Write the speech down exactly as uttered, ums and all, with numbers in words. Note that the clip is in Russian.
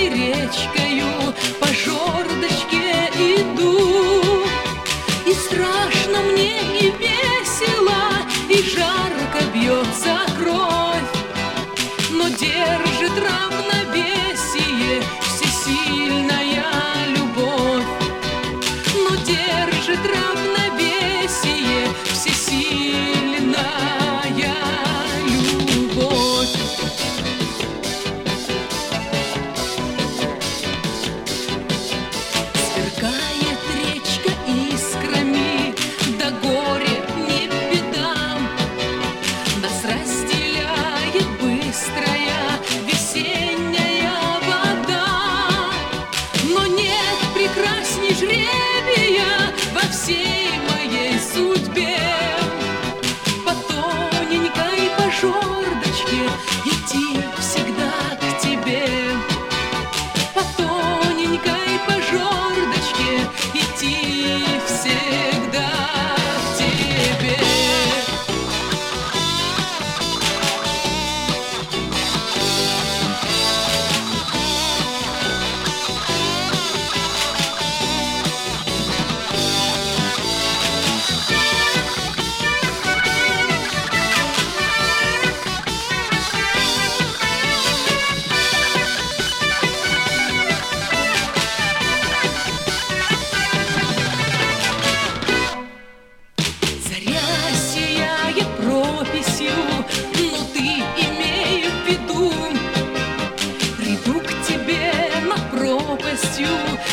прекрасной речкою по жердочке иду. И страшно мне, и весело, и жарко бьется кровь, но держит равновесие всесильная любовь. Но держит равновесие всесильная любовь. Сверкает речка искрами, да горе не беда. Нас разделяет быстрая весенняя вода. Но нет прекрасней жребия во всей моей судьбе. По тоненькой, по жердочке идти всегда к тебе. По тоненькой, по жердочке идти всегда к тебе. Заря сияет прописью, но ты имей в виду, приду к тебе над пропастью